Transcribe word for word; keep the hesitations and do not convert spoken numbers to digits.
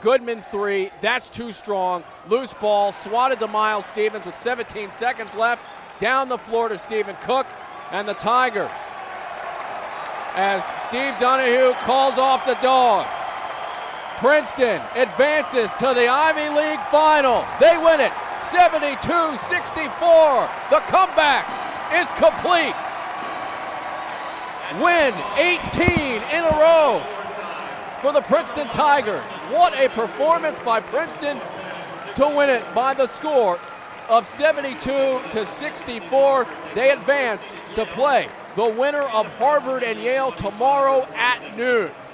Goodman three, that's too strong. Loose ball, swatted to Miles Stevens with seventeen seconds left. Down the floor to Stephen Cook and the Tigers. As Steve Donahue calls off the Dogs. Princeton advances to the Ivy League final. They win it seventy-two sixty-four. The comeback is complete. Win eighteen in a row for the Princeton Tigers. What a performance by Princeton to win it by the score of seventy-two to sixty-four. They advance to play the winner of Harvard and Yale tomorrow at noon.